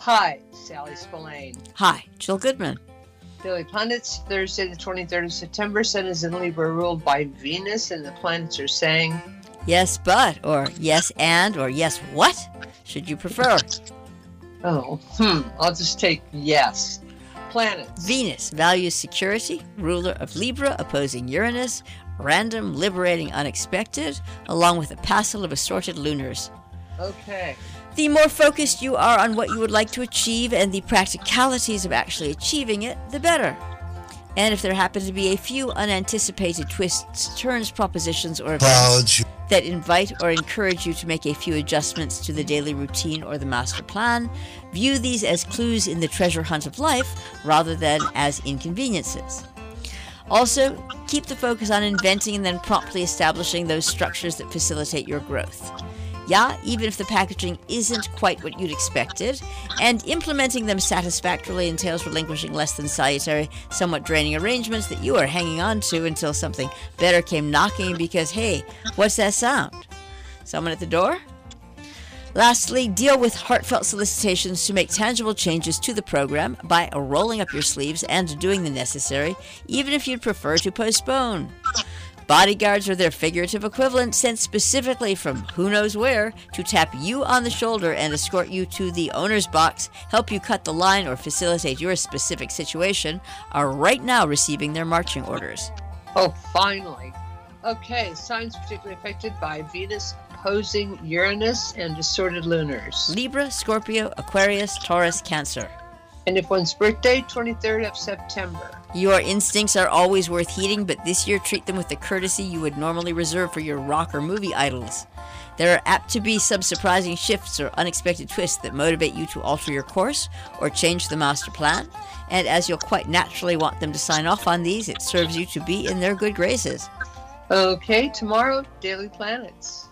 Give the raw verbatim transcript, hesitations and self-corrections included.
Hi, Sally Spillane. Hi, Jill Goodman. Daily Planets, Thursday the twenty-third of September. Sun is in Libra, ruled by Venus, and the planets are saying, yes, but, or yes, and, or yes, what should you prefer? Oh, hmm, I'll just take yes. Planets. Venus values security, ruler of Libra, opposing Uranus, random, liberating, unexpected, along with a passel of assorted lunars. Okay. The more focused you are on what you would like to achieve and the practicalities of actually achieving it, the better. And if there happen to be a few unanticipated twists, turns, propositions, or events that invite or encourage you to make a few adjustments to the daily routine or the master plan, view these as clues in the treasure hunt of life rather than as inconveniences. Also, keep the focus on inventing and then promptly establishing those structures that facilitate your growth. Yeah, even if the packaging isn't quite what you'd expected, and implementing them satisfactorily entails relinquishing less than salutary, somewhat draining arrangements that you are hanging on to until something better came knocking because, hey, what's that sound? Someone at the door? Lastly, deal with heartfelt solicitations to make tangible changes to the program by rolling up your sleeves and doing the necessary, even if you'd prefer to postpone. Bodyguards are their figurative equivalent, sent specifically from who knows where to tap you on the shoulder and escort you to the owner's box, help you cut the line, or facilitate your specific situation, are right now receiving their marching orders. Oh, finally. Okay, signs particularly affected by Venus opposing Uranus and assorted lunars. Libra, Scorpio, Aquarius, Taurus, Cancer. And if one's birthday, twenty-third of September. Your instincts are always worth heeding, but this year treat them with the courtesy you would normally reserve for your rock or movie idols. There are apt to be some surprising shifts or unexpected twists that motivate you to alter your course or change the master plan, and as you'll quite naturally want them to sign off on these, it serves you to be in their good graces. Okay, tomorrow, Daily Planets.